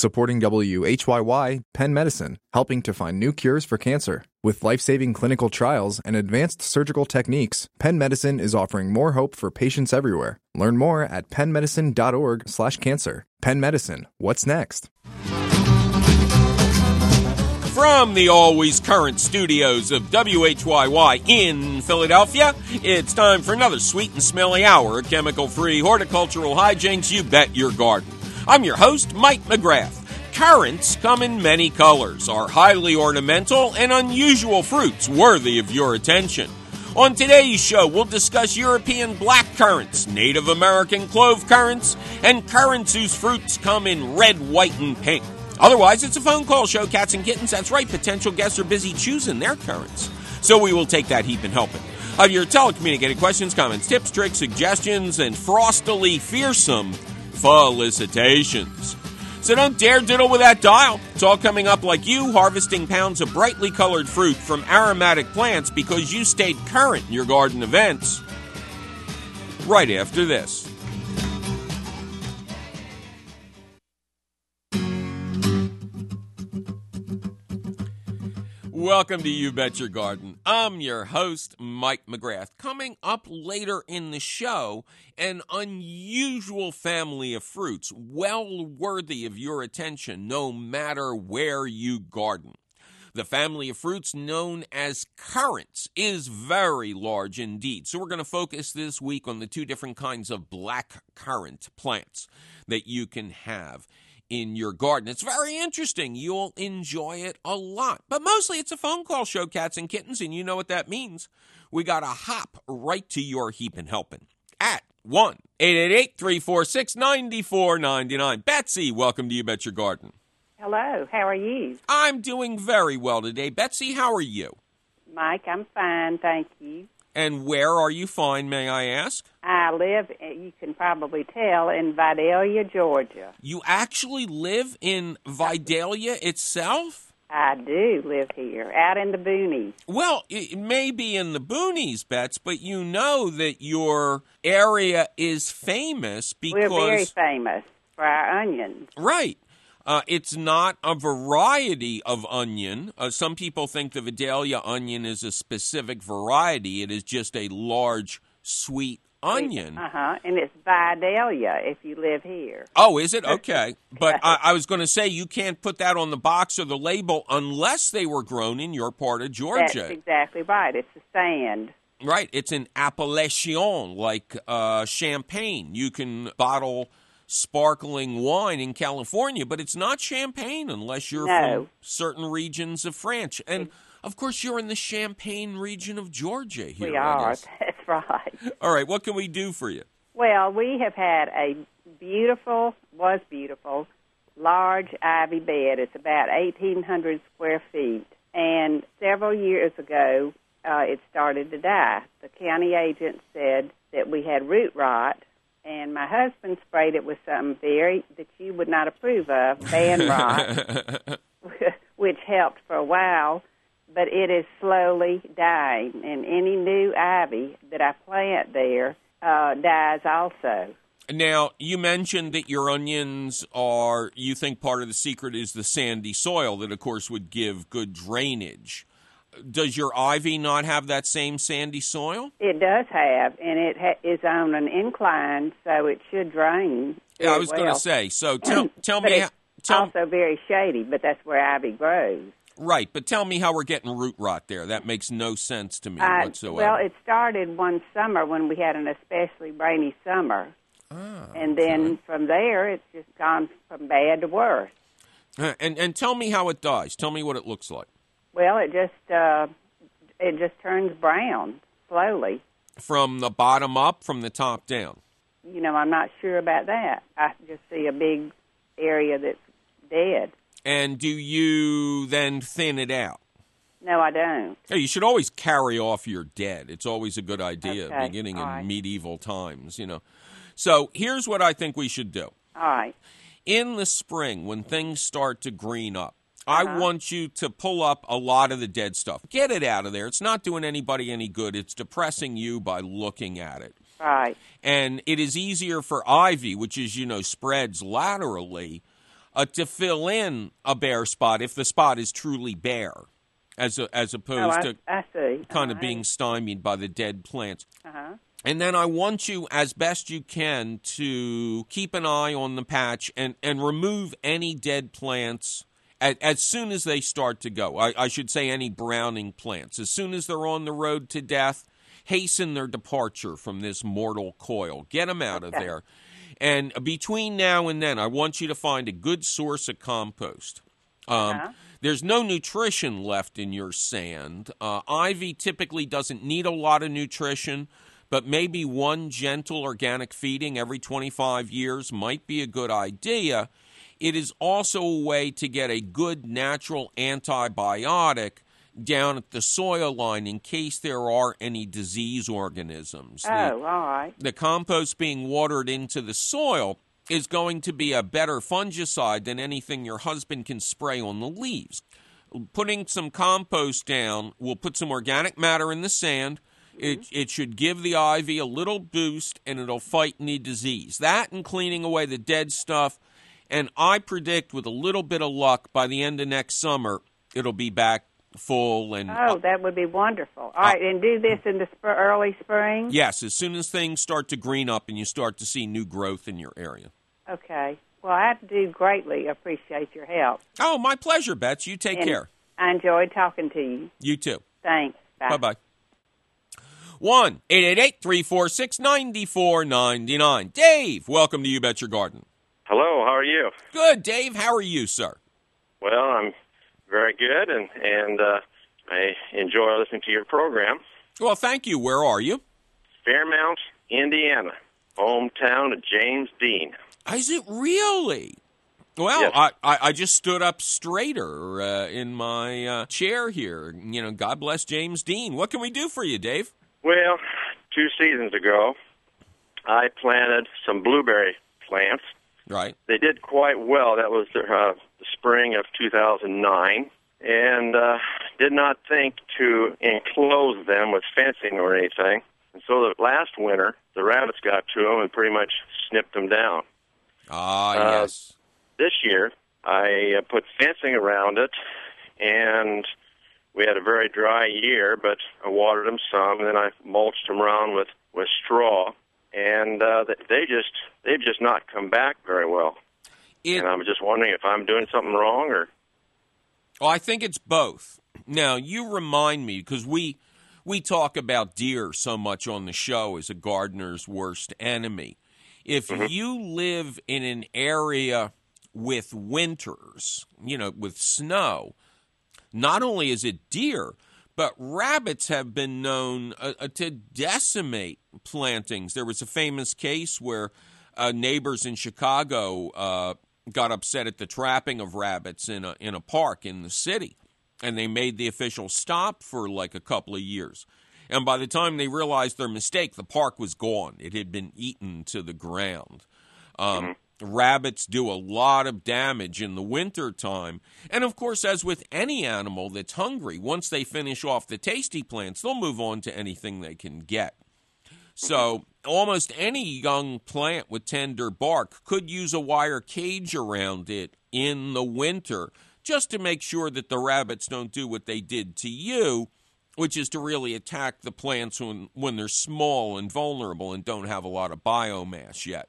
Supporting WHYY, Penn Medicine, helping to find new cures for cancer. With life-saving clinical trials and advanced surgical techniques, Penn Medicine is offering more hope for patients everywhere. Learn more at pennmedicine.org/cancer. Penn Medicine, what's next? From the always current studios of WHYY in Philadelphia, it's time for another sweet and smelly hour of chemical-free horticultural hijinks you bet your garden. I'm your host, Mike McGrath. Currants come in many colors, are highly ornamental, and unusual fruits worthy of your attention. On today's show, we'll discuss European black currants, Native American clove currants, and currants whose fruits come in red, white, and pink. Otherwise, it's a phone call show, cats and kittens. That's right, potential guests are busy choosing their currants. So we will take that heap and help it. Of your telecommunicated questions, comments, tips, tricks, suggestions, and frostily fearsome felicitations. So don't dare diddle with that dial. It's all coming up like you harvesting pounds of brightly colored fruit from aromatic plants because you stayed current in your garden events. Right after this. Welcome to You Bet Your Garden. I'm your host, Mike McGrath. Coming up later in the show, an unusual family of fruits, well worthy of your attention no matter where you garden. The family of fruits known as currants is very large indeed. So we're going to focus this week on the two different kinds of black currant plants that you can have in your garden. It's very interesting. You'll enjoy it a lot. But mostly it's a phone call show, cats and kittens, and you know what that means. We got to hop right to your heapin' helpin' at 1-888-346-9499. Betsy, welcome to You Bet Your Garden. Hello, how are you? I'm doing very well today. Betsy, how are you? Mike, I'm fine, thank you. And where are you fine, may I ask? I live, you can probably tell, in Vidalia, Georgia. You actually live in Vidalia itself? I do live here, out in the boonies. Well, it may be in the boonies, Bets, but you know that your area is famous because... We're very famous for our onions. Right. It's not a variety of onion. Some people think the Vidalia onion is a specific variety. It is just a large, sweet onion. And it's Vidalia if you live here. Oh, is it? Okay. But I was going to say you can't put that on the box or the label unless they were grown in your part of Georgia. That's exactly right. It's the sand. Right. It's an appellation, like champagne. You can bottle sparkling wine in California, but it's not champagne unless you're from certain regions of France. And, of course, you're in the Champagne region of Georgia here. We are. That's right. All right. What can we do for you? Well, we have had a beautiful, large ivy bed. It's about 1,800 square feet. And several years ago, it started to die. The county agent said that we had root rot, and my husband sprayed it with something that you would not approve of, ban rot, which helped for a while, but it is slowly dying. And any new ivy that I plant there dies also. Now, you mentioned that your onions you think part of the secret is the sandy soil that, of course, would give good drainage. Does your ivy not have that same sandy soil? It does have, and it is on an incline, so it should drain. Yeah, I was going to say. So tell me. It's also very shady, but that's where ivy grows. Right, but tell me how we're getting root rot there. That makes no sense to me whatsoever. Well, it started one summer when we had an especially rainy summer, and then from there it's just gone from bad to worse. And tell me how it dies. Tell me what it looks like. Well, it just turns brown slowly. From the bottom up, from the top down? You know, I'm not sure about that. I just see a big area that's dead. And do you then thin it out? No, I don't. Yeah, you should always carry off your dead. It's always a good idea, beginning in right. medieval times, you know. So here's what I think we should do. All right. In the spring, when things start to green up, I want you to pull up a lot of the dead stuff. Get it out of there. It's not doing anybody any good. It's depressing you by looking at it. Right. And it is easier for ivy, which is, spreads laterally, to fill in a bare spot if the spot is truly bare, as opposed to I see. kind of being stymied by the dead plants. Uh-huh. And then I want you, as best you can, to keep an eye on the patch and remove any dead plants as soon as they start to go. I should say any browning plants. As soon as they're on the road to death, hasten their departure from this mortal coil. Get them out of there. And between now and then, I want you to find a good source of compost. There's no nutrition left in your sand. Ivy typically doesn't need a lot of nutrition, but maybe one gentle organic feeding every 25 years might be a good idea. It is also a way to get a good natural antibiotic down at the soil line in case there are any disease organisms. All right. The compost being watered into the soil is going to be a better fungicide than anything your husband can spray on the leaves. Putting some compost down will put some organic matter in the sand. It should give the ivy a little boost, and it'll fight any disease. That and cleaning away the dead stuff. And I predict with a little bit of luck, by the end of next summer, it'll be back full. And that would be wonderful. All right, and do this in the early spring? Yes, as soon as things start to green up and you start to see new growth in your area. Okay. Well, I do greatly appreciate your help. Oh, my pleasure, Bets. You take care. I enjoyed talking to you. You too. Thanks. Bye. Bye-bye. 1-888-346-9499. Dave, welcome to You Bet Your Garden. Hello, how are you? Good, Dave. How are you, sir? Well, I'm very good, and I enjoy listening to your program. Well, thank you. Where are you? Fairmount, Indiana, hometown of James Dean. Is it really? Well, yes. I just stood up straighter in my chair here. You know, God bless James Dean. What can we do for you, Dave? Well, 2 seasons ago, I planted some blueberry plants. Right. They did quite well. That was the spring of 2009. And did not think to enclose them with fencing or anything. And so the last winter, the rabbits got to them and pretty much snipped them down. Yes. This year, I put fencing around it, and we had a very dry year, but I watered them some, and then I mulched them around with straw, and they've just not come back very well. And I'm just wondering if I'm doing something wrong or... Well, I think it's both. Now, you remind me, because we talk about deer so much on the show as a gardener's worst enemy. If you live in an area with winters, with snow, not only is it deer, but rabbits have been known to decimate plantings. There was a famous case where neighbors in Chicago got upset at the trapping of rabbits in a park in the city, and they made the official stop for like a couple of years. And by the time they realized their mistake, the park was gone. It had been eaten to the ground. Rabbits do a lot of damage in the wintertime. And, of course, as with any animal that's hungry, once they finish off the tasty plants, they'll move on to anything they can get. So almost any young plant with tender bark could use a wire cage around it in the winter just to make sure that the rabbits don't do what they did to you, which is to really attack the plants when they're small and vulnerable and don't have a lot of biomass yet.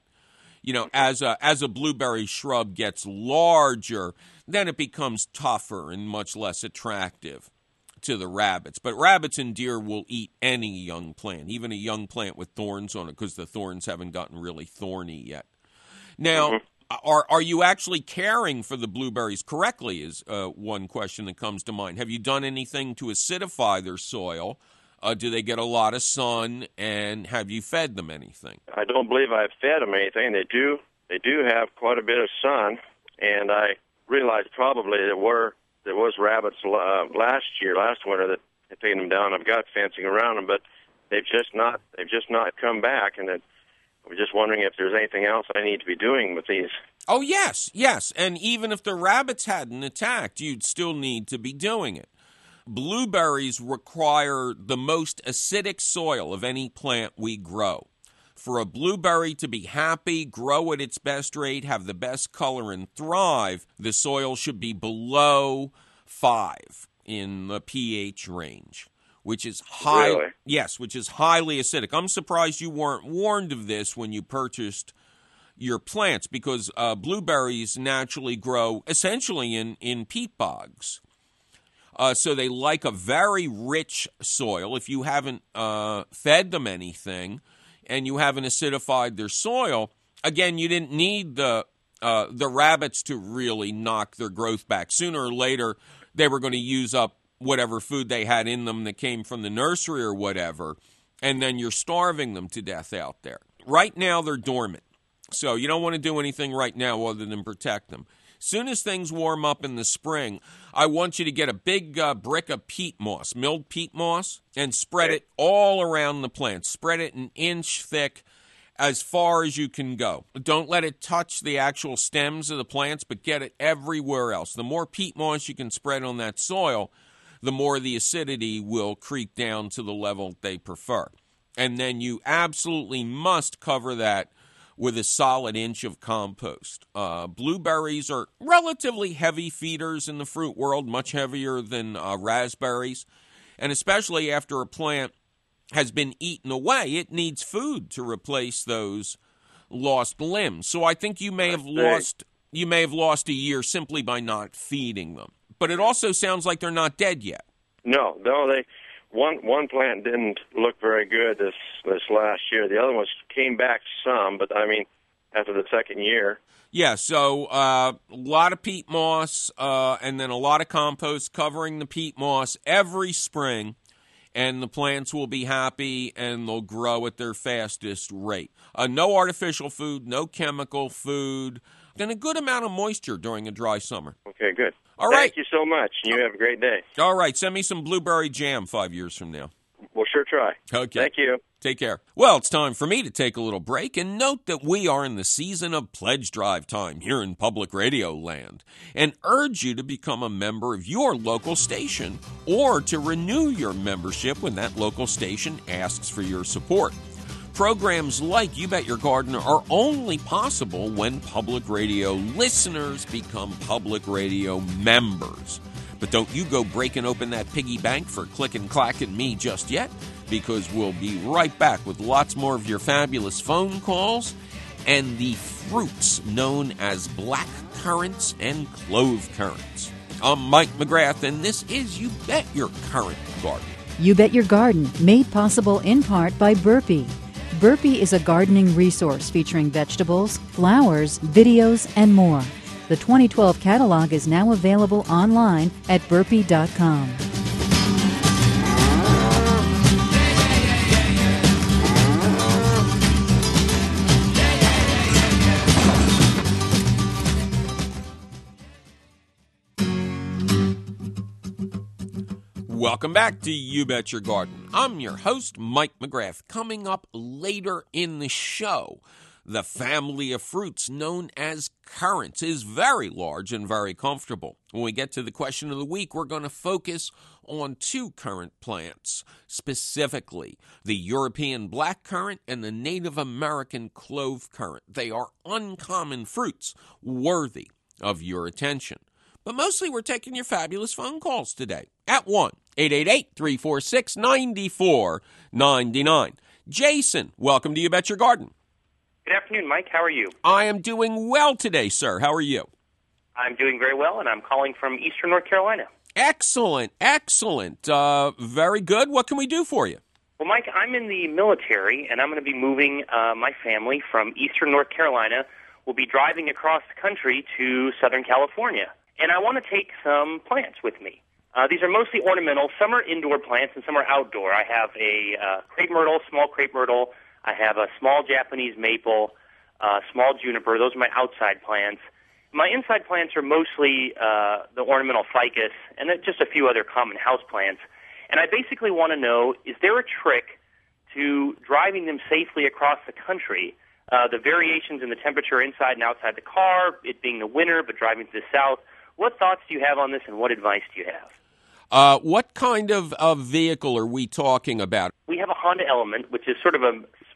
As a blueberry shrub gets larger, then it becomes tougher and much less attractive to the rabbits. But rabbits and deer will eat any young plant, even a young plant with thorns on it, because the thorns haven't gotten really thorny yet. Now, are you actually caring for the blueberries correctly is one question that comes to mind. Have you done anything to acidify their soil? Do they get a lot of sun, and have you fed them anything? I don't believe I've fed them anything. They do have quite a bit of sun, and I realized probably there was rabbits last winter that had taken them down. I've got fencing around them, but they've just not come back, and I'm just wondering if there's anything else I need to be doing with these. Oh, yes, and even if the rabbits hadn't attacked, you'd still need to be doing it. Blueberries require the most acidic soil of any plant we grow. For a blueberry to be happy, grow at its best rate, have the best color, and thrive, the soil should be below 5 in the pH range, which is high. Really? Yes, which is highly acidic. I'm surprised you weren't warned of this when you purchased your plants, because blueberries naturally grow essentially in peat bogs. So they like a very rich soil. If you haven't fed them anything and you haven't acidified their soil, again, you didn't need the rabbits to really knock their growth back. Sooner or later, they were going to use up whatever food they had in them that came from the nursery or whatever, and then you're starving them to death out there. Right now, they're dormant, so you don't want to do anything right now other than protect them. Soon as things warm up in the spring, I want you to get a big brick of peat moss, milled peat moss, and spread it all around the plant. Spread it an inch thick as far as you can go. Don't let it touch the actual stems of the plants, but get it everywhere else. The more peat moss you can spread on that soil, the more the acidity will creep down to the level they prefer. And then you absolutely must cover that with a solid inch of compost. Blueberries are relatively heavy feeders in the fruit world, much heavier than raspberries. And especially after a plant has been eaten away, it needs food to replace those lost limbs. So I think you may have lost a year simply by not feeding them. But it also sounds like they're not dead yet. No, one plant didn't look very good this last year. The other ones came back some, but I mean, after the second year. Yeah, so a lot of peat moss and then a lot of compost covering the peat moss every spring, and the plants will be happy and they'll grow at their fastest rate. No artificial food, no chemical food, and a good amount of moisture during a dry summer. Okay, good. All right. Thank you so much. You have a great day. All right, send me some blueberry jam 5 years from now. We'll sure try. Okay. Thank you. Take care. Well, it's time for me to take a little break, and note that we are in the season of pledge drive time here in Public Radio Land, and urge you to become a member of your local station or to renew your membership when that local station asks for your support. Programs like You Bet Your Garden are only possible when public radio listeners become public radio members. But don't you go breaking open that piggy bank for Click and Clack and me just yet, because we'll be right back with lots more of your fabulous phone calls and the fruits known as black currants and clove currants. I'm Mike McGrath, and this is You Bet Your Currant Garden. You Bet Your Garden, made possible in part by Burpee. Burpee is a gardening resource featuring vegetables, flowers, videos, and more. The 2012 catalog is now available online at burpee.com. Welcome back to You Bet Your Garden. I'm your host, Mike McGrath. Coming up later in the show, the family of fruits known as currants is very large and very comfortable. When we get to the question of the week, we're going to focus on two currant plants, specifically the European black currant and the Native American clove currant. They are uncommon fruits worthy of your attention. But mostly we're taking your fabulous phone calls today at 1-888-346-9499. Jason, welcome to You Bet Your Garden. Good afternoon, Mike. How are you? I am doing well today, sir. How are you? I'm doing very well, and I'm calling from Eastern North Carolina. Excellent, excellent. Very good. What can we do for you? Well, Mike, I'm in the military, and I'm going to be moving my family from Eastern North Carolina. We'll be driving across the country to Southern California. And I want to take some plants with me. These are mostly ornamental. Some are indoor plants and some are outdoor. I have a crepe myrtle, small crepe myrtle. I have a small Japanese maple, small juniper. Those are my outside plants. My inside plants are mostly the ornamental ficus and then just a few other common house plants. And I basically want to know, is there a trick to driving them safely across the country? The variations in the temperature inside and outside the car, it being the winter but driving to the south. What thoughts do you have on this, and what advice do you have? What kind of vehicle are we talking about? We have a Honda Element, which is sort of a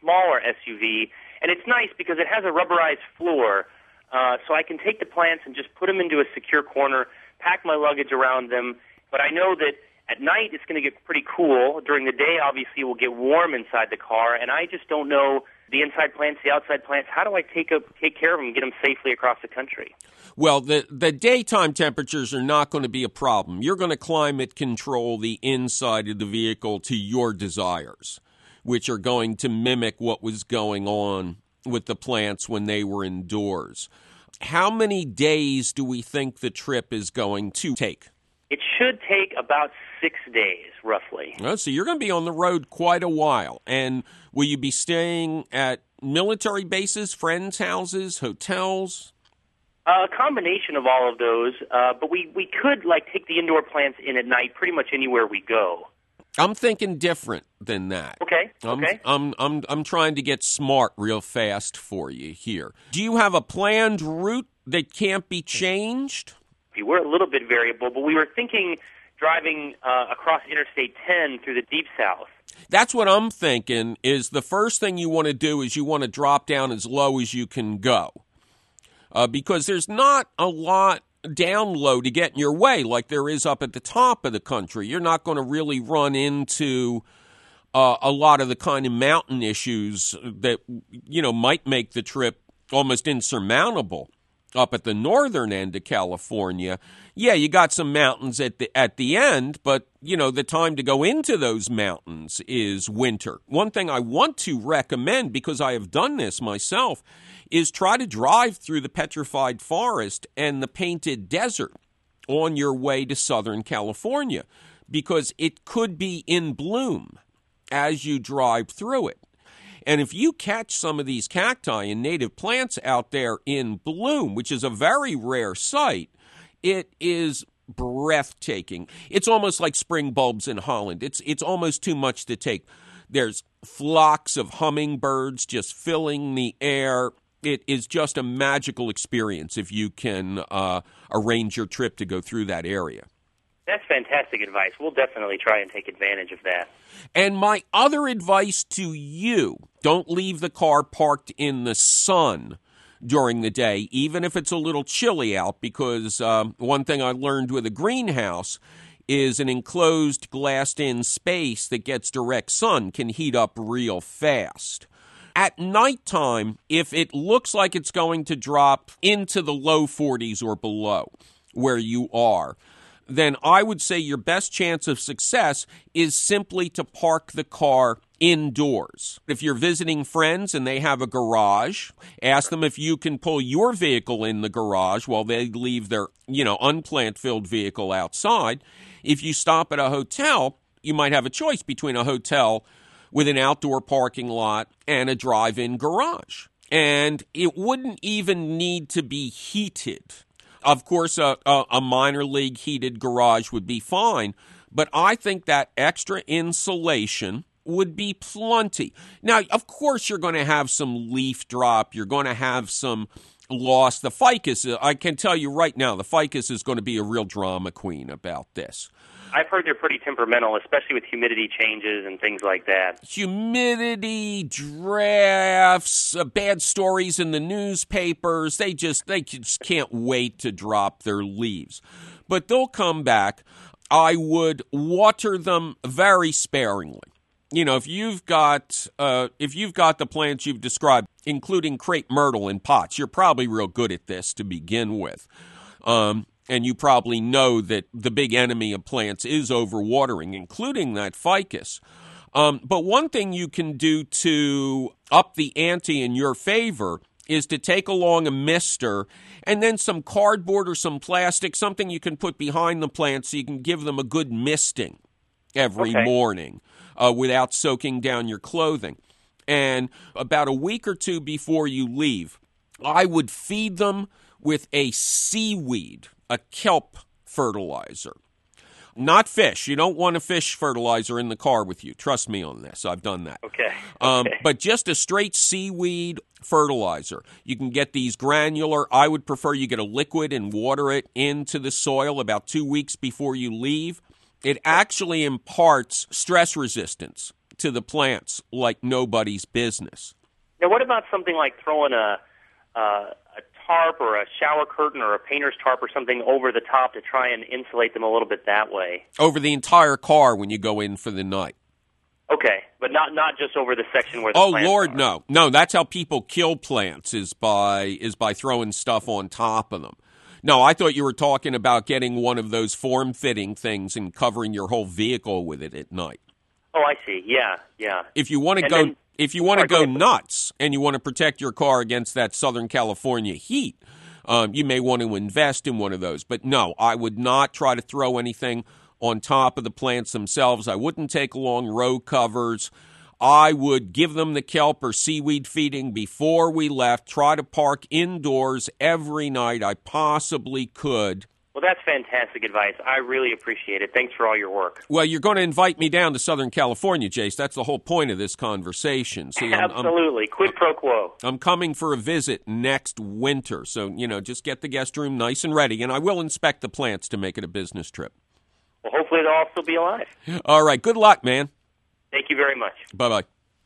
smaller SUV, and it's nice because it has a rubberized floor, so I can take the plants and just put them into a secure corner, pack my luggage around them. But I know that at night it's going to get pretty cool. During the day, obviously, it will get warm inside the car, and I just don't know the inside plants, the outside plants. How do I take care of them and get them safely across the country? Well, the daytime temperatures are not going to be a problem. You're going to climate control the inside of the vehicle to your desires, which are going to mimic what was going on with the plants when they were indoors. How many days do we think the trip is going to take? It should take about 6 days, roughly. Oh, so you're going to be on the road quite a while. And will you be staying at military bases, friends' houses, hotels? A combination of all of those, but we could take the indoor plants in at night pretty much anywhere we go. I'm thinking different than that. Okay. I'm trying to get smart real fast for you here. Do you have a planned route that can't be changed? We're a little bit variable, but we were thinking driving across Interstate 10 through the Deep South. That's what I'm thinking. Is the first thing you want to do is you want to drop down as low as you can go, because there's not a lot down low to get in your way like there is up at the top of the country. You're not going to really run into a lot of the kind of mountain issues that might make the trip almost insurmountable. Up at the northern end of California, yeah, you got some mountains at the end, but, the time to go into those mountains is winter. One thing I want to recommend, because I have done this myself, is try to drive through the petrified forest and the painted desert on your way to Southern California, because it could be in bloom as you drive through it. And if you catch some of these cacti and native plants out there in bloom, which is a very rare sight, it is breathtaking. It's almost like spring bulbs in Holland. It's almost too much to take. There's flocks of hummingbirds just filling the air. It is just a magical experience if you can arrange your trip to go through that area. That's fantastic advice. We'll definitely try and take advantage of that. And my other advice to you, don't leave the car parked in the sun during the day, even if it's a little chilly out, because one thing I learned with a greenhouse is an enclosed glassed-in space that gets direct sun can heat up real fast. At nighttime, if it looks like it's going to drop into the low 40s or below where you are, then I would say your best chance of success is simply to park the car indoors. If you're visiting friends and they have a garage, ask them if you can pull your vehicle in the garage while they leave their, unplant-filled vehicle outside. If you stop at a hotel, you might have a choice between a hotel with an outdoor parking lot and a drive-in garage. And it wouldn't even need to be heated. Of course, a minor league heated garage would be fine, but I think that extra insulation would be plenty. Now, of course, you're going to have some leaf drop. You're going to have some loss. The ficus, I can tell you right now, the ficus is going to be a real drama queen about this. I've heard they're pretty temperamental, especially with humidity changes and things like that. Humidity, drafts, bad stories in the newspapers, they just can't wait to drop their leaves. But they'll come back. I would water them very sparingly. If you've got the plants you've described, including crepe myrtle in pots, you're probably real good at this to begin with. And you probably know that the big enemy of plants is overwatering, including that ficus. But one thing you can do to up the ante in your favor is to take along a mister and then some cardboard or some plastic, something you can put behind the plants so you can give them a good misting every morning without soaking down your clothing. And about a week or two before you leave, I would feed them with a seaweed, a kelp fertilizer. Not fish. You don't want a fish fertilizer in the car with you. Trust me on this. I've done that. Okay. But just a straight seaweed fertilizer. You can get these granular. I would prefer you get a liquid and water it into the soil about 2 weeks before you leave. It actually imparts stress resistance to the plants like nobody's business. Now, what about something like throwing a tarp or a shower curtain or a painter's tarp or something over the top to try and insulate them a little bit that way? Over the entire car when you go in for the night. Okay, but not just over the section where the Oh, plants Lord, are. no. That's how people kill plants is by throwing stuff on top of them. No, I thought you were talking about getting one of those form-fitting things and covering your whole vehicle with it at night. Oh, I see. Yeah. If you want to go nuts and you want to protect your car against that Southern California heat, you may want to invest in one of those. But no, I would not try to throw anything on top of the plants themselves. I wouldn't take long row covers. I would give them the kelp or seaweed feeding before we left. Try to park indoors every night I possibly could. Well, that's fantastic advice. I really appreciate it. Thanks for all your work. Well, you're going to invite me down to Southern California, Jace. That's the whole point of this conversation. See, Absolutely. Quid pro quo. I'm coming for a visit next winter. So, just get the guest room nice and ready. And I will inspect the plants to make it a business trip. Well, hopefully they'll all still be alive. All right. Good luck, man. Thank you very much. Bye-bye.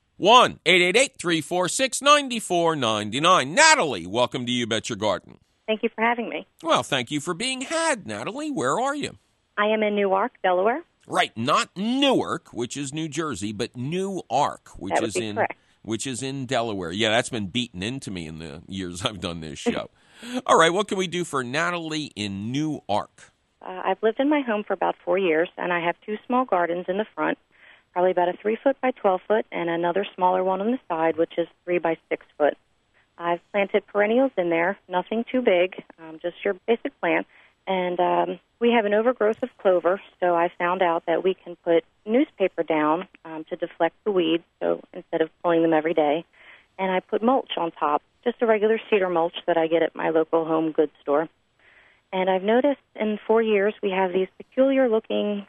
1-888-346-9499. Natalie, welcome to You Bet Your Garden. Thank you for having me. Well, thank you for being had, Natalie. Where are you? I am in Newark, Delaware. Right, not Newark, which is New Jersey, but Newark, which is in Delaware. Yeah, that's been beaten into me in the years I've done this show. All right, what can we do for Natalie in Newark? I've lived in my home for about 4 years, and I have 2 small gardens in the front, probably about a 3-foot by 12-foot, and another smaller one on the side, which is 3 by 6-foot. I've planted perennials in there, nothing too big, just your basic plant. And we have an overgrowth of clover, so I found out that we can put newspaper down to deflect the weeds, so instead of pulling them every day. And I put mulch on top, just a regular cedar mulch that I get at my local home goods store. And I've noticed in 4 years we have these peculiar-looking,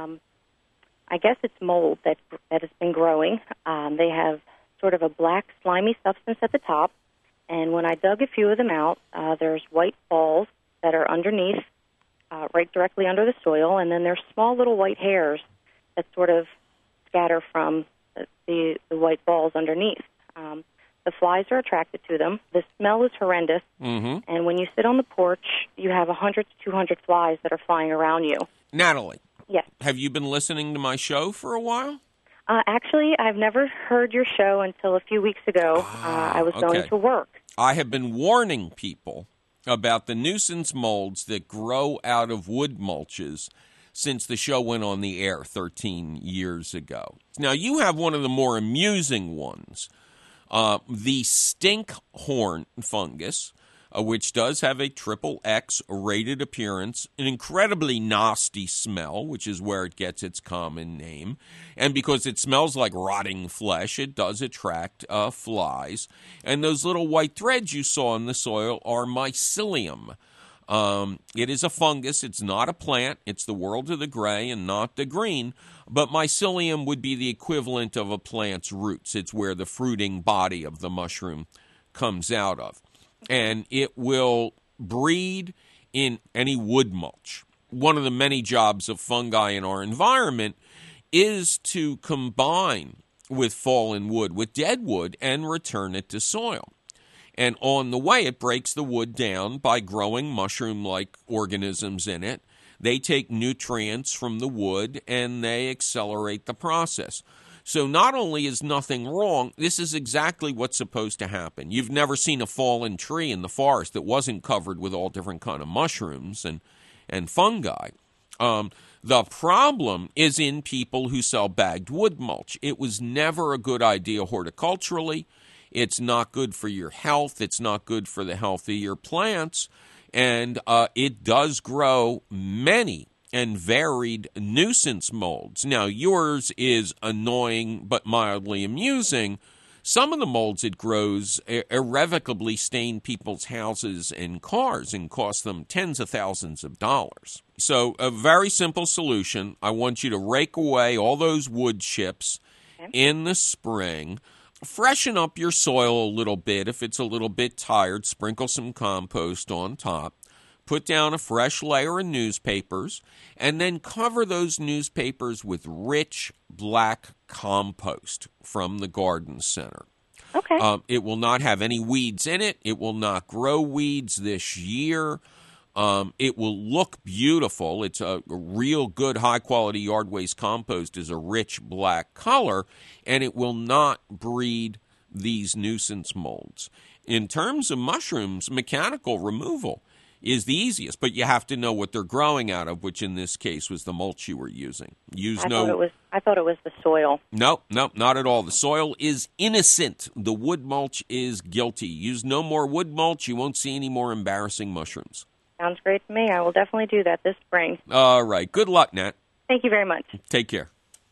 I guess it's mold that has been growing. They have sort of a black, slimy substance at the top. And when I dug a few of them out, there's white balls that are underneath, right directly under the soil, and then there's small little white hairs that sort of scatter from the white balls underneath. The flies are attracted to them. The smell is horrendous, and when you sit on the porch, you have 100 to 200 flies that are flying around you. Natalie. Yes. Have you been listening to my show for a while? Actually, I've never heard your show until a few weeks ago. I was going to work. I have been warning people about the nuisance molds that grow out of wood mulches since the show went on the air 13 years ago. Now, you have one of the more amusing ones, the stinkhorn fungus, which does have a XXX rated appearance, an incredibly nasty smell, which is where it gets its common name. And because it smells like rotting flesh, it does attract flies. And those little white threads you saw in the soil are mycelium. It is a fungus. It's not a plant. It's the world of the gray and not the green. But mycelium would be the equivalent of a plant's roots. It's where the fruiting body of the mushroom comes out of. And it will breed in any wood mulch. One of the many jobs of fungi in our environment is to combine with fallen wood, with dead wood, and return it to soil. And on the way, it breaks the wood down by growing mushroom-like organisms in it. They take nutrients from the wood, and they accelerate the process. So not only is nothing wrong, this is exactly what's supposed to happen. You've never seen a fallen tree in the forest that wasn't covered with all different kind of mushrooms and fungi. The problem is in people who sell bagged wood mulch. It was never a good idea horticulturally. It's not good for your health. It's not good for the health of your plants. And it does grow many and varied nuisance molds. Now, yours is annoying but mildly amusing. Some of the molds it grows irrevocably stain people's houses and cars and cost them tens of thousands of dollars. So a very simple solution. I want you to rake away all those wood chips in the spring. Freshen up your soil a little bit. If it's a little bit tired, sprinkle some compost on top. put down a fresh layer of newspapers, and then cover those newspapers with rich black compost from the garden center. Okay. It will not have any weeds in it. It will not grow weeds this year. It will look beautiful. It's a real good high-quality yard waste compost is a rich black color, and it will not breed these nuisance molds. In terms of mushrooms, mechanical removal is the easiest, but you have to know what they're growing out of, which in this case was the mulch you were using. I thought it was the soil. No, not at all. The soil is innocent. The wood mulch is guilty. Use no more wood mulch. You won't see any more embarrassing mushrooms. Sounds great to me. I will definitely do that this spring. All right. Good luck, Nat. Thank you very much. Take care.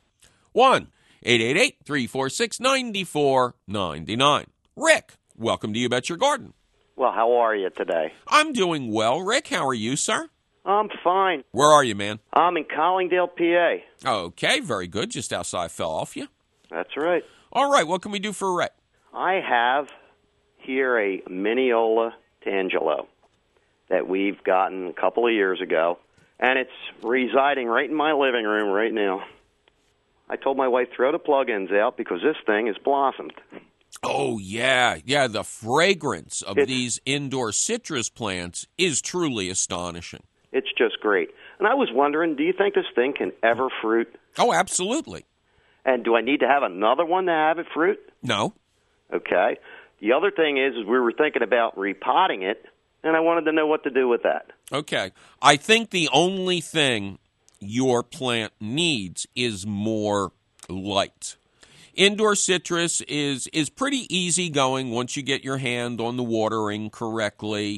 1-888-346-9499. Rick, welcome to You Bet Your Garden. Well, how are you today? I'm doing well. Rick, how are you, sir? I'm fine. Where are you, man? I'm in Collingdale, PA. Okay, very good. Just outside Philadelphia. That's right. All right, what can we do for Rick? I have here a Mineola Tangelo that we've gotten a couple of years ago, and it's residing right in my living room right now. I told my wife, throw the plug-ins out because this thing has blossomed. Oh, yeah. Yeah, the fragrance of these indoor citrus plants is truly astonishing. It's just great. And I was wondering, do you think this thing can ever fruit? Oh, absolutely. And do I need to have another one to have it fruit? No. Okay. The other thing is we were thinking about repotting it, and I wanted to know what to do with that. Okay. I think the only thing your plant needs is more light. Indoor citrus is pretty easy going once you get your hand on the watering correctly.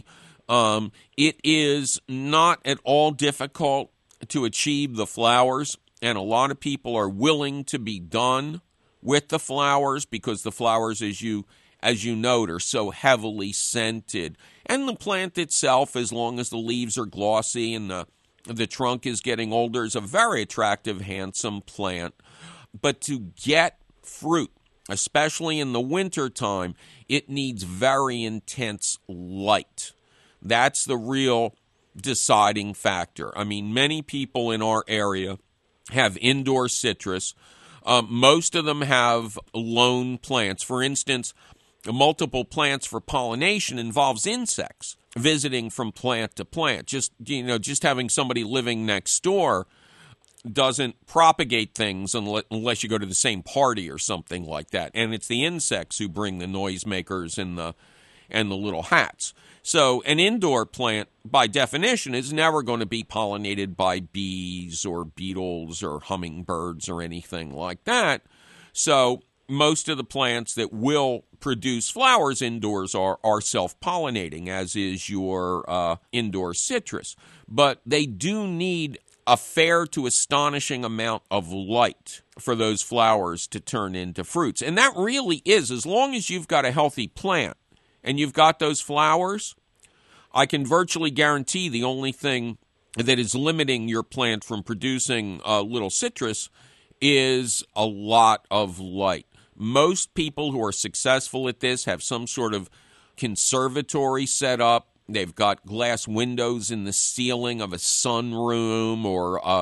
It is not at all difficult to achieve the flowers, and a lot of people are willing to be done with the flowers because the flowers, as you note, are so heavily scented. And the plant itself, as long as the leaves are glossy and the trunk is getting older, is a very attractive, handsome plant. But to get fruit, especially in the wintertime, it needs very intense light. That's the real deciding factor. I mean, many people in our area have indoor citrus. Most of them have lone plants. For instance, multiple plants for pollination involves insects visiting from plant to plant. Just having somebody living next door doesn't propagate things unless you go to the same party or something like that. And it's the insects who bring the noisemakers and the little hats. So an indoor plant, by definition, is never going to be pollinated by bees or beetles or hummingbirds or anything like that. So most of the plants that will produce flowers indoors are self-pollinating, as is your indoor citrus. But they do need a fair to astonishing amount of light for those flowers to turn into fruits. And that really is, as long as you've got a healthy plant and you've got those flowers, I can virtually guarantee the only thing that is limiting your plant from producing little citrus is a lot of light. Most people who are successful at this have some sort of conservatory set up. They've got glass windows in the ceiling of a sunroom or a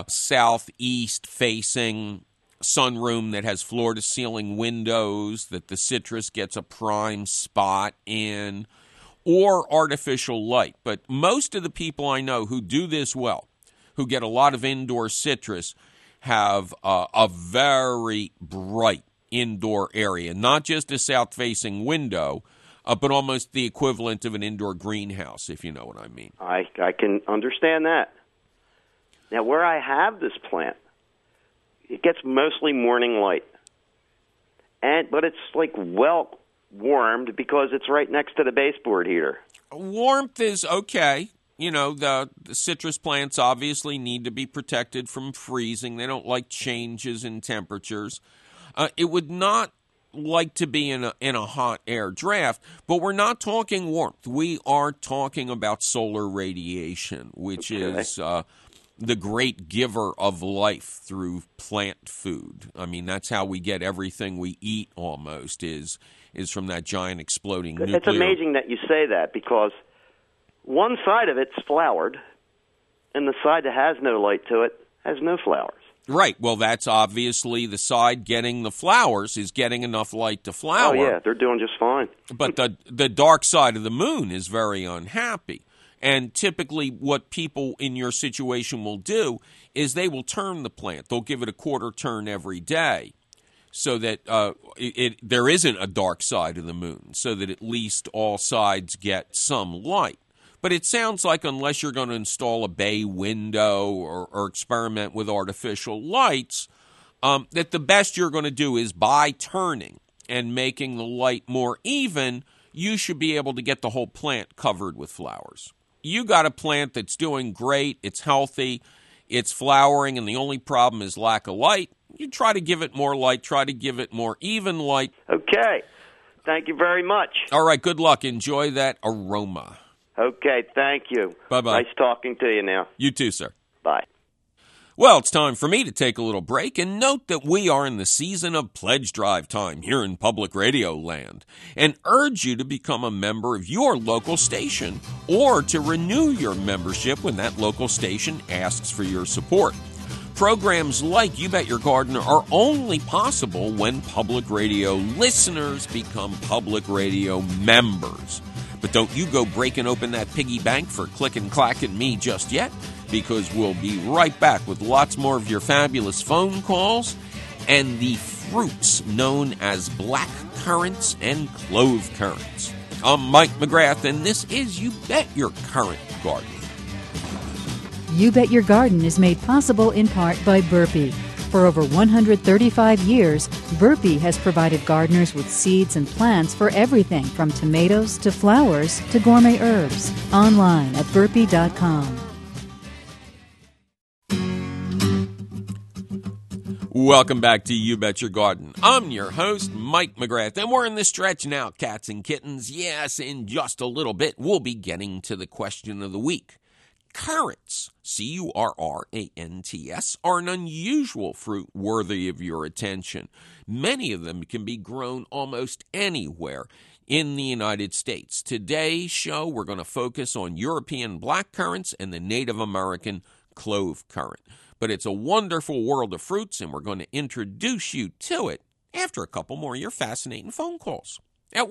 southeast-facing sunroom that has floor-to-ceiling windows that the citrus gets a prime spot in, or artificial light. But most of the people I know who do this well, who get a lot of indoor citrus, have a very bright indoor area, not just a south-facing window, but almost the equivalent of an indoor greenhouse, if you know what I mean. I can understand that. Now, where I have this plant, it gets mostly morning light, but it's like well warmed because it's right next to the baseboard heater. Warmth is okay. You know, the citrus plants obviously need to be protected from freezing. They don't like changes in temperatures. It would not like to be in a hot air draft, but we're not talking warmth. We are talking about solar radiation, which is the great giver of life through plant food. I mean, that's how we get everything we eat almost is from that giant exploding nuclear. It's amazing that you say that because one side of it's flowered, and the side that has no light to it has no flowers. Right. Well, that's obviously the side getting the flowers is getting enough light to flower. Oh, yeah, they're doing just fine. But the dark side of the moon is very unhappy. And typically what people in your situation will do is they will turn the plant. They'll give it a quarter turn every day so that there isn't a dark side of the moon, so that at least all sides get some light. But it sounds like unless you're going to install a bay window or experiment with artificial lights, that the best you're going to do is by turning and making the light more even, you should be able to get the whole plant covered with flowers. You got a plant that's doing great, it's healthy, it's flowering, and the only problem is lack of light. You try to give it more light, try to give it more even light. Okay. Thank you very much. All right, good luck. Enjoy that aroma. Okay, thank you. Bye-bye. Nice talking to you now. You too, sir. Bye. Well, it's time for me to take a little break and note that we are in the season of pledge drive time here in Public Radio Land and urge you to become a member of your local station or to renew your membership when that local station asks for your support. Programs like You Bet Your Garden are only possible when public radio listeners become public radio members. But don't you go breaking open that piggy bank for Click and Clack and me just yet, because we'll be right back with lots more of your fabulous phone calls and the fruits known as black currants and clove currants. I'm Mike McGrath, and this is You Bet Your Currant Garden. You Bet Your Garden is made possible in part by Burpee. For over 135 years, Burpee has provided gardeners with seeds and plants for everything from tomatoes to flowers to gourmet herbs. Online at burpee.com. Welcome back to You Bet Your Garden. I'm your host, Mike McGrath, and we're in the stretch now, cats and kittens. Yes, in just a little bit, we'll be getting to the question of the week. Currants, currants, are an unusual fruit worthy of your attention. Many of them can be grown almost anywhere in the United States. Today's show, we're going to focus on European black currants and the Native American clove currant. But it's a wonderful world of fruits, and we're going to introduce you to it after a couple more of your fascinating phone calls. At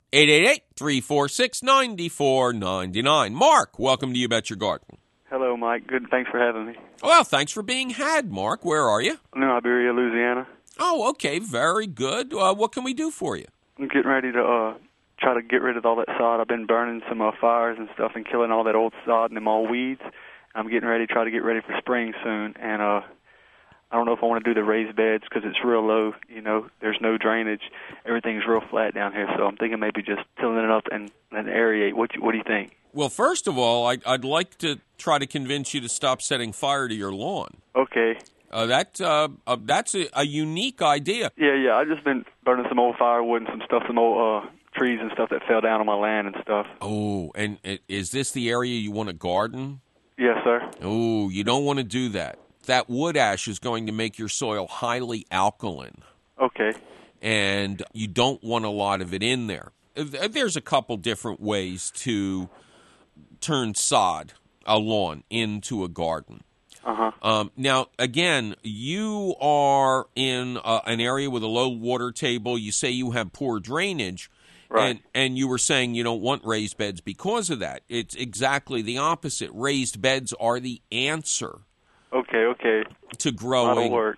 1-888-346-9499. Mark, welcome to You Bet Your Garden. Hello, Mike. Good. Thanks for having me. Well, thanks for being had, Mark. Where are you? I'm in Iberia, Louisiana. Oh, okay. Very good. What can we do for you? I'm getting ready to try to get rid of all that sod. I've been burning some fires and stuff and killing all that old sod and them old weeds. I'm getting ready to try to get ready for spring soon, and I don't know if I want to do the raised beds because it's real low. You know, there's no drainage. Everything's real flat down here, so I'm thinking maybe just tilling it up and aerate. What do you think? Well, first of all, I'd like to try to convince you to stop setting fire to your lawn. Okay. That's a unique idea. Yeah. I've just been burning some old firewood and some stuff, some old trees and stuff that fell down on my land and stuff. Oh, and is this the area you want to garden? Yes, sir. Oh, you don't want to do that. That wood ash is going to make your soil highly alkaline. Okay. And you don't want a lot of it in there. There's a couple different ways to turn sod, a lawn, into a garden. Uh-huh. Now, again, you are in an area with a low water table. You say you have poor drainage. Right. And you were saying you don't want raised beds because of that. It's exactly the opposite. Raised beds are the answer. Okay. To growing. That'll work.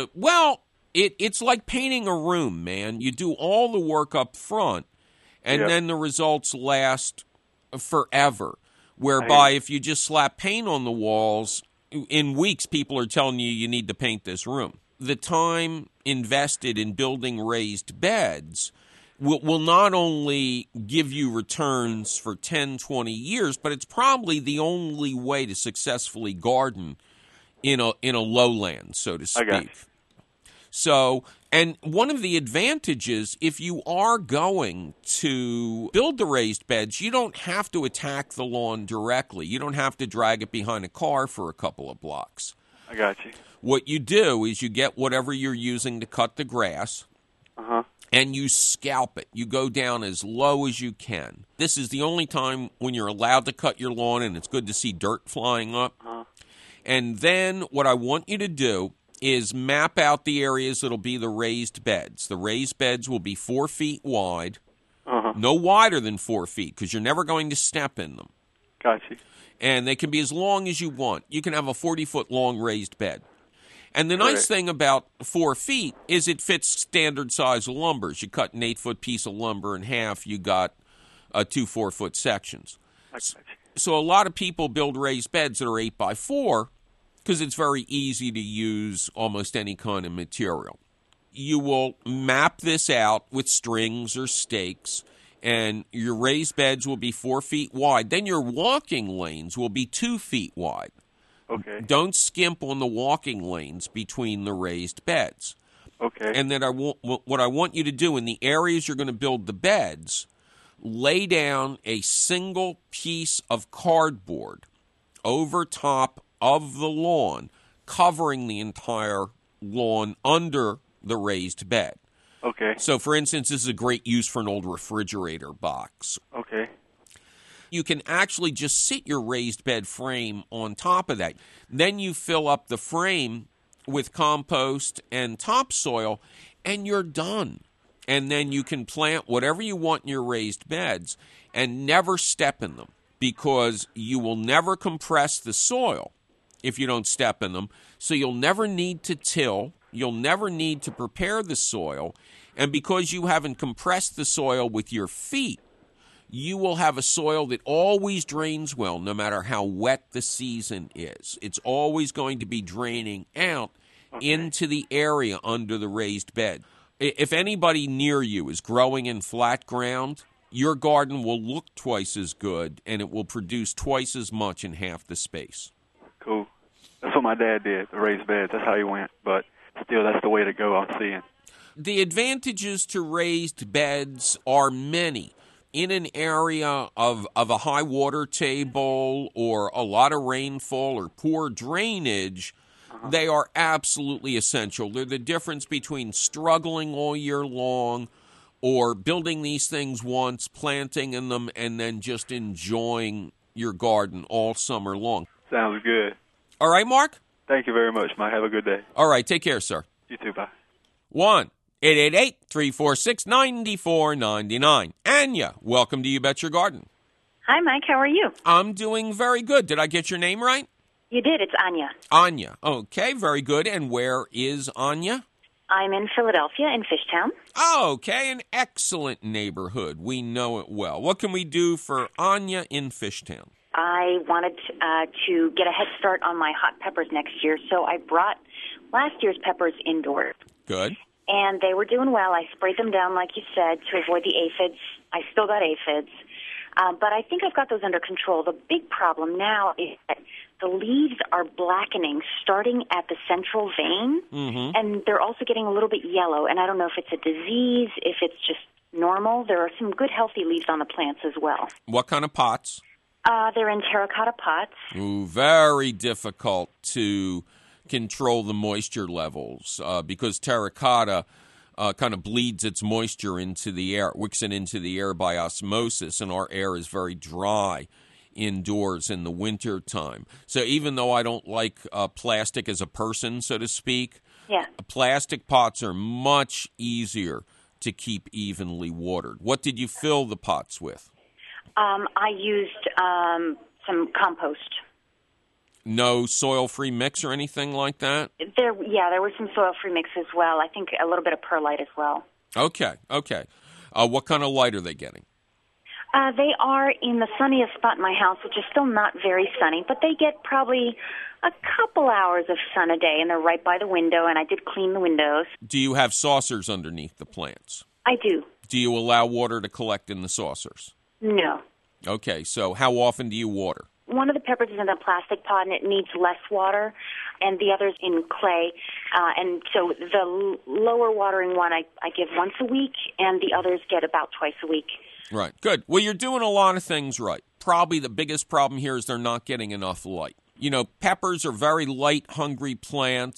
It's like painting a room, man. You do all the work up front, and then the results last forever. Whereby if you just slap paint on the walls, in weeks people are telling you need to paint this room. The time invested in building raised beds will not only give you returns for 10, 20 years, but it's probably the only way to successfully garden in a lowland, so to speak. I got you. So, and one of the advantages, if you are going to build the raised beds, you don't have to attack the lawn directly. You don't have to drag it behind a car for a couple of blocks. I got you. What you do is you get whatever you're using to cut the grass, and you scalp it. You go down as low as you can. This is the only time when you're allowed to cut your lawn, and it's good to see dirt flying up. And then what I want you to do is map out the areas that'll be the raised beds. The raised beds will be 4 feet wide, no wider than 4 feet, because you're never going to step in them. Gotcha. And they can be as long as you want. You can have a 40-foot long raised bed. And the nice thing about 4 feet is it fits standard size lumbers. You cut an 8-foot piece of lumber in half, you got 2 4-foot sections. So a lot of people build raised beds that are 8 by 4 because it's very easy to use almost any kind of material. You will map this out with strings or stakes, and your raised beds will be 4 feet wide. Then your walking lanes will be 2 feet wide. Okay. Don't skimp on the walking lanes between the raised beds. Okay. And then what I want you to do in the areas you're going to build the beds, lay down a single piece of cardboard over top of the lawn, covering the entire lawn under the raised bed. Okay. So, for instance, this is a great use for an old refrigerator box. Okay. You can actually just sit your raised bed frame on top of that. Then you fill up the frame with compost and topsoil, and you're done. And then you can plant whatever you want in your raised beds and never step in them, because you will never compress the soil if you don't step in them. So you'll never need to till. You'll never need to prepare the soil. And because you haven't compressed the soil with your feet, you will have a soil that always drains well, no matter how wet the season is. It's always going to be draining out into the area under the raised bed. If anybody near you is growing in flat ground, your garden will look twice as good, and it will produce twice as much in half the space. Cool. That's what my dad did, the raised beds. That's how he went. But still, that's the way to go, I'm seeing. The advantages to raised beds are many. In an area of a high water table or a lot of rainfall or poor drainage, they are absolutely essential. They're the difference between struggling all year long or building these things once, planting in them, and then just enjoying your garden all summer long. Sounds good. All right, Mark? Thank you very much, Mike. Have a good day. All right, take care, sir. You too, bye. 1-888-346-9499. Anya, welcome to You Bet Your Garden. Hi, Mike. How are you? I'm doing very good. Did I get your name right? You did. It's Anya. Anya. Okay, very good. And where is Anya? I'm in Philadelphia, in Fishtown. Okay, an excellent neighborhood. We know it well. What can we do for Anya in Fishtown? I wanted to get a head start on my hot peppers next year, so I brought last year's peppers indoors. Good. And they were doing well. I sprayed them down, like you said, to avoid the aphids. I still got aphids. But I think I've got those under control. The big problem now is that the leaves are blackening starting at the central vein, and they're also getting a little bit yellow. And I don't know if it's a disease, if it's just normal. There are some good healthy leaves on the plants as well. What kind of pots? They're in terracotta pots. Ooh, very difficult to control the moisture levels because terracotta kind of bleeds its moisture into the air, wicks it into the air by osmosis, and our air is very dry indoors in the winter time. So even though I don't like plastic as a person, so to speak, plastic pots are much easier to keep evenly watered. What did you fill the pots with? I used some compost. No soil-free mix or anything like that? There was some soil-free mix as well. I think a little bit of perlite as well. Okay. What kind of light are they getting? They are in the sunniest spot in my house, which is still not very sunny, but they get probably a couple hours of sun a day, and they're right by the window, and I did clean the windows. Do you have saucers underneath the plants? I do. Do you allow water to collect in the saucers? No. Okay, so how often do you water? One of the peppers is in a plastic pot, and it needs less water, and the other's in clay. And so the lower watering one I give once a week, and the others get about twice a week. Right, good. Well, you're doing a lot of things right. Probably the biggest problem here is they're not getting enough light. You know, peppers are very light-hungry plants.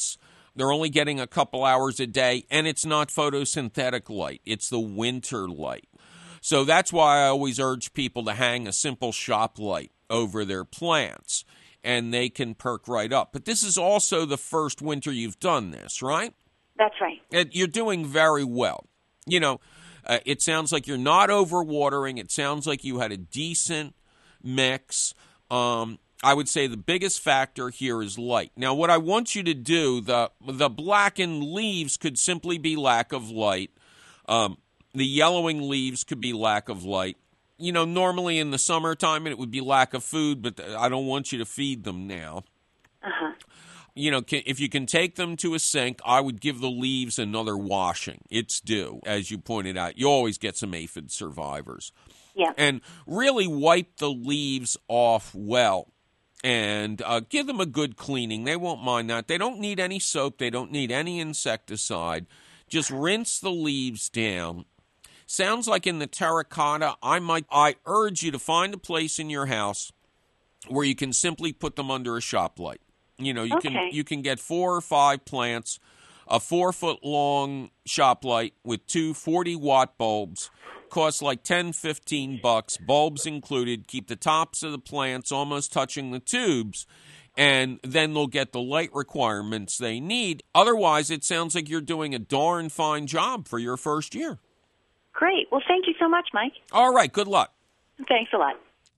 They're only getting a couple hours a day, and it's not photosynthetic light. It's the winter light. So that's why I always urge people to hang a simple shop light over their plants, and they can perk right up. But this is also the first winter you've done this, right? That's right. And you're doing very well. You know, it sounds like you're not overwatering. It sounds like you had a decent mix. I would say the biggest factor here is light. Now, what I want you to do, the blackened leaves could simply be lack of light. The yellowing leaves could be lack of light. You know, normally in the summertime it would be lack of food, but I don't want you to feed them now. Uh-huh. You know, if you can take them to a sink, I would give the leaves another washing. It's due, as you pointed out. You always get some aphid survivors. Yeah. And really wipe the leaves off well and give them a good cleaning. They won't mind that. They don't need any soap. They don't need any insecticide. Just rinse the leaves down. Sounds like in the terracotta, I urge you to find a place in your house where you can simply put them under a shop light. You know, you can get 4 or 5 plants, a 4-foot-long shop light with 2 40-watt bulbs. Costs like $10-15, bulbs included. Keep the tops of the plants almost touching the tubes, and then they'll get the light requirements they need. Otherwise, it sounds like you're doing a darn fine job for your first year. Great. Well, thank you so much, Mike. All right, good luck. Thanks a lot.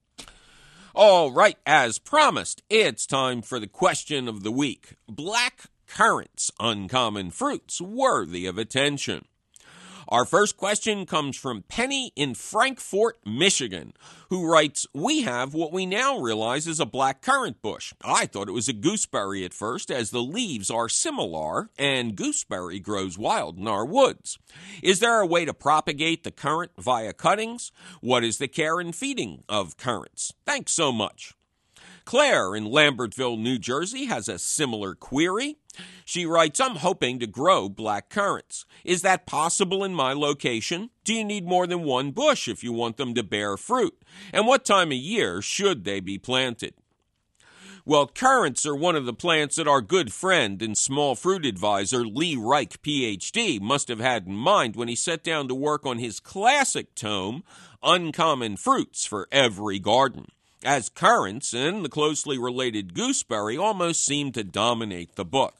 All right, as promised, it's time for the question of the week. Black currants, uncommon fruits worthy of attention. Our first question comes from Penny in Frankfort, Michigan, who writes, "We have what we now realize is a black currant bush. I thought it was a gooseberry at first, as the leaves are similar and gooseberry grows wild in our woods. Is there a way to propagate the currant via cuttings? What is the care and feeding of currants? Thanks so much." Claire in Lambertville, New Jersey, has a similar query. She writes, "I'm hoping to grow black currants. Is that possible in my location? Do you need more than one bush if you want them to bear fruit? And what time of year should they be planted?" Well, currants are one of the plants that our good friend and small fruit advisor Lee Reich, Ph.D., must have had in mind when he sat down to work on his classic tome, Uncommon Fruits for Every Garden, as currants and the closely related gooseberry almost seem to dominate the book.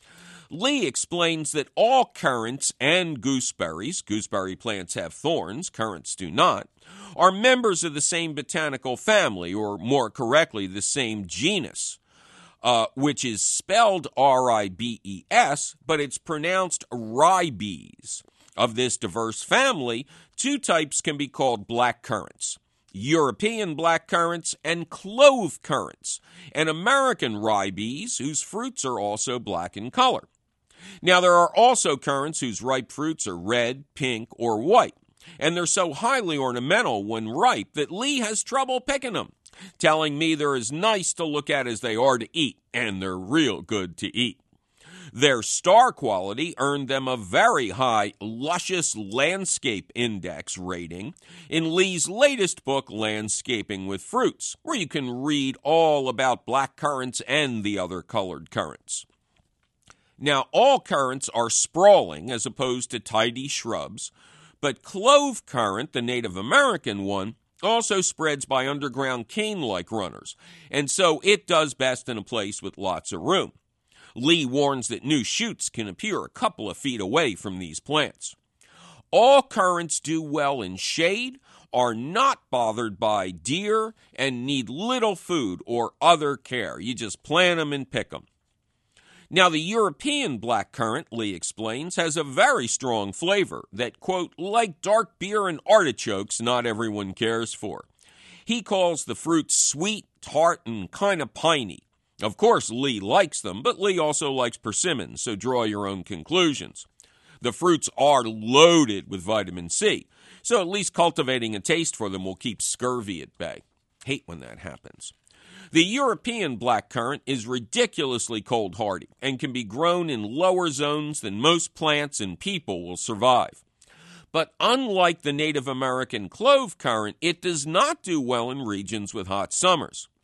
Lee explains that all currants and gooseberries, gooseberry plants have thorns, currants do not, are members of the same botanical family, or more correctly, the same genus, which is spelled R-I-B-E-S, but it's pronounced ribes. Of this diverse family, 2 types can be called black currants: European black currants and clove currants, and American ribes, whose fruits are also black in color. Now, there are also currants whose ripe fruits are red, pink, or white, and they're so highly ornamental when ripe that Lee has trouble picking them, telling me they're as nice to look at as they are to eat, and they're real good to eat. Their star quality earned them a very high Luscious Landscape Index rating in Lee's latest book, Landscaping with Fruits, where you can read all about black currants and the other colored currants. Now, all currants are sprawling as opposed to tidy shrubs, but clove currant, the Native American one, also spreads by underground cane-like runners, and so it does best in a place with lots of room. Lee warns that new shoots can appear a couple of feet away from these plants. All currants do well in shade, are not bothered by deer, and need little food or other care. You just plant them and pick them. Now, the European black currant, Lee explains, has a very strong flavor that, quote, like dark beer and artichokes, not everyone cares for. He calls the fruit sweet, tart, and kind of piney. Of course, Lee likes them, but Lee also likes persimmons, so draw your own conclusions. The fruits are loaded with vitamin C, so at least cultivating a taste for them will keep scurvy at bay. Hate when that happens. The European blackcurrant is ridiculously cold-hardy and can be grown in lower zones than most plants and people will survive. But unlike the Native American clove currant, it does not do well in regions with hot summers.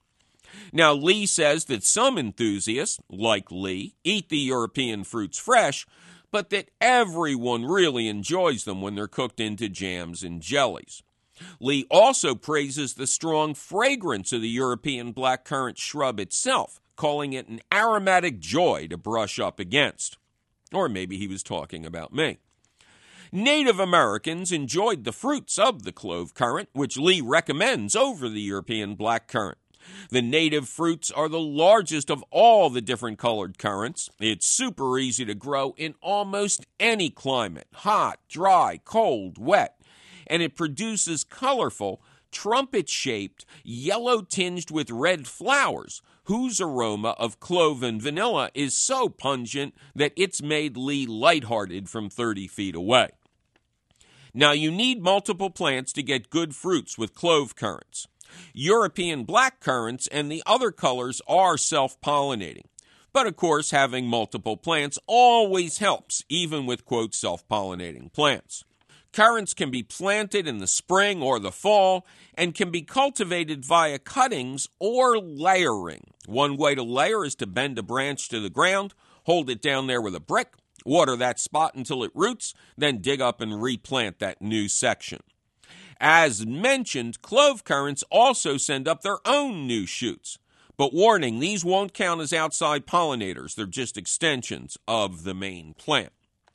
Now, Lee says that some enthusiasts, like Lee, eat the European fruits fresh, but that everyone really enjoys them when they're cooked into jams and jellies. Lee also praises the strong fragrance of the European blackcurrant shrub itself, calling it an aromatic joy to brush up against. Or maybe he was talking about me. Native Americans enjoyed the fruits of the clove currant, which Lee recommends over the European blackcurrant. The native fruits are the largest of all the different colored currants. It's super easy to grow in almost any climate, hot, dry, cold, wet, and it produces colorful, trumpet-shaped, yellow tinged with red flowers, whose aroma of clove and vanilla is so pungent that it's made Lee lighthearted from 30 feet away. Now, you need multiple plants to get good fruits with clove currants. European black currants and the other colors are self-pollinating. But, of course, having multiple plants always helps, even with, quote, self-pollinating plants. Currants can be planted in the spring or the fall and can be cultivated via cuttings or layering. One way to layer is to bend a branch to the ground, hold it down there with a brick, water that spot until it roots, then dig up and replant that new section. As mentioned, clove currants also send up their own new shoots. But warning, these won't count as outside pollinators. They're just extensions of the main plant.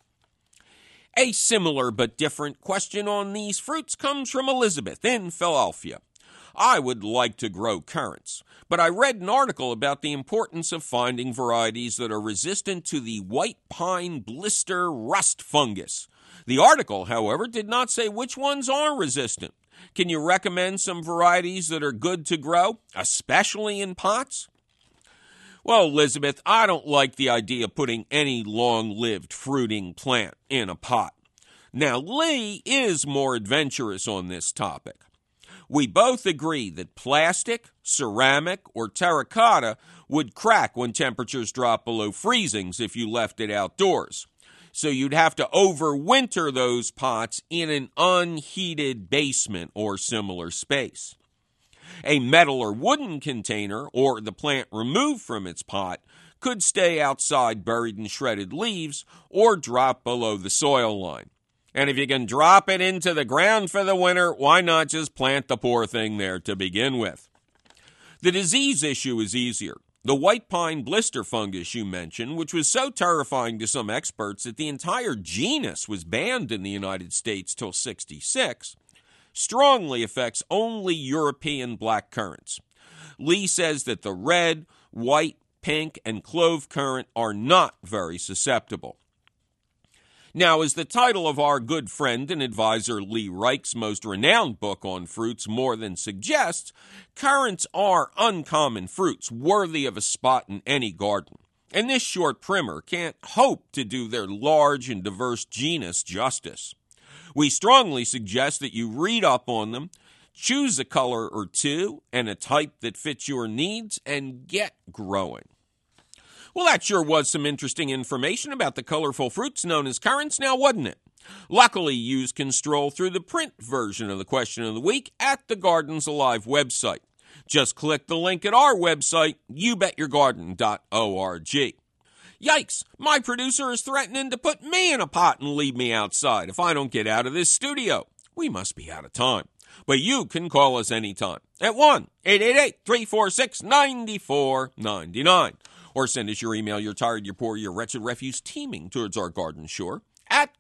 A similar but different question on these fruits comes from Elizabeth in Philadelphia. I would like to grow currants, but I read an article about the importance of finding varieties that are resistant to the white pine blister rust fungus. The article, however, did not say which ones are resistant. Can you recommend some varieties that are good to grow, especially in pots? Well, Elizabeth, I don't like the idea of putting any long-lived fruiting plant in a pot. Now, Lee is more adventurous on this topic. We both agree that plastic, ceramic, or terracotta would crack when temperatures drop below freezings if you left it outdoors. So you'd have to overwinter those pots in an unheated basement or similar space. A metal or wooden container, or the plant removed from its pot, could stay outside buried in shredded leaves or drop below the soil line. And if you can drop it into the ground for the winter, why not just plant the poor thing there to begin with? The disease issue is easier. The white pine blister fungus you mentioned, which was so terrifying to some experts that the entire genus was banned in the United States till '66, strongly affects only European black currants. Lee says that the red, white, pink, and clove currant are not very susceptible. Now, as the title of our good friend and advisor Lee Reich's most renowned book on fruits more than suggests, currants are uncommon fruits worthy of a spot in any garden. And this short primer can't hope to do their large and diverse genus justice. We strongly suggest that you read up on them, choose a color or two and a type that fits your needs, and get growing. Well, that sure was some interesting information about the colorful fruits known as currants now, wasn't it? Luckily, you can stroll through the print version of the question of the week at the Gardens Alive website. Just click the link at our website, youbetyourgarden.org. Yikes, my producer is threatening to put me in a pot and leave me outside if I don't get out of this studio. We must be out of time. But you can call us anytime at 1-888-346-9499. Or send us your email, you're tired, you're poor, you're wretched refuse teeming towards our garden shore at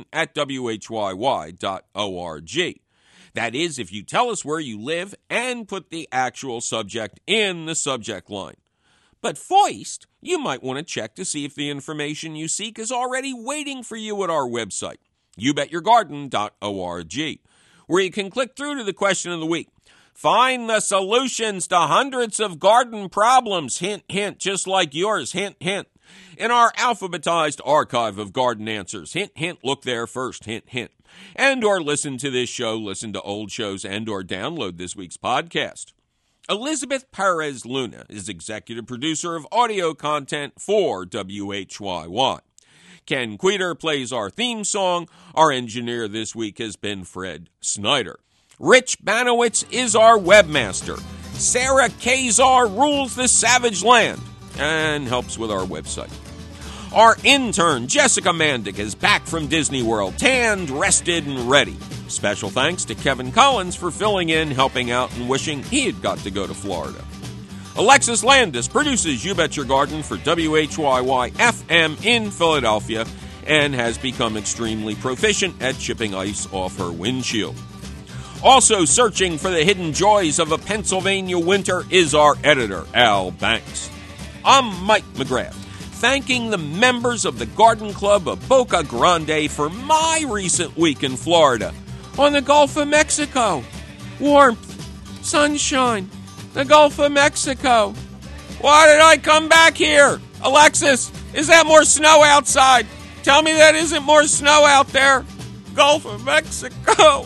garden@whyy.org. That is, if you tell us where you live and put the actual subject in the subject line. But first, you might want to check to see if the information you seek is already waiting for you at our website, youbetyourgarden.org, where you can click through to the question of the week. Find the solutions to hundreds of garden problems, hint, hint, just like yours, hint, hint, in our alphabetized archive of garden answers. Hint, hint, look there first, hint, hint. And or listen to this show, listen to old shows, and or download this week's podcast. Elizabeth Perez Luna is executive producer of audio content for WHYY. Ken Queter plays our theme song. Our engineer this week has been Fred Snyder. Rich Banowitz is our webmaster. Sarah Kazar rules the savage land and helps with our website. Our intern, Jessica Mandick, is back from Disney World, tanned, rested, and ready. Special thanks to Kevin Collins for filling in, helping out, and wishing he had got to go to Florida. Alexis Landis produces You Bet Your Garden for WHYY-FM in Philadelphia and has become extremely proficient at chipping ice off her windshield. Also searching for the hidden joys of a Pennsylvania winter is our editor, Al Banks. I'm Mike McGrath, thanking the members of the Garden Club of Boca Grande for my recent week in Florida, on the Gulf of Mexico. Warmth, sunshine, the Gulf of Mexico. Why did I come back here? Alexis, is that more snow outside? Tell me that isn't more snow out there. Gulf of Mexico.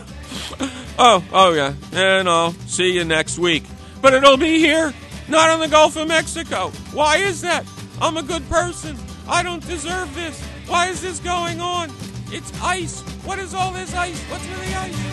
Oh yeah. And I'll see you next week. But it'll be here, not on the Gulf of Mexico. Why is that? I'm a good person. I don't deserve this. Why is this going on? It's ice. What is all this ice? What's with the ice?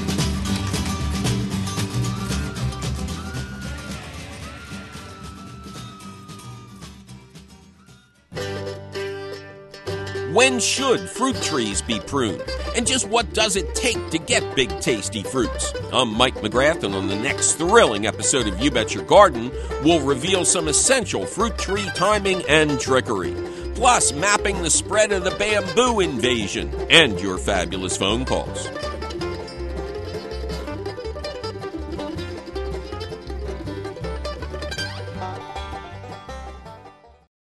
When should fruit trees be pruned? And just what does it take to get big, tasty fruits? I'm Mike McGrath, and on the next thrilling episode of You Bet Your Garden, we'll reveal some essential fruit tree timing and trickery, plus mapping the spread of the bamboo invasion and your fabulous phone calls.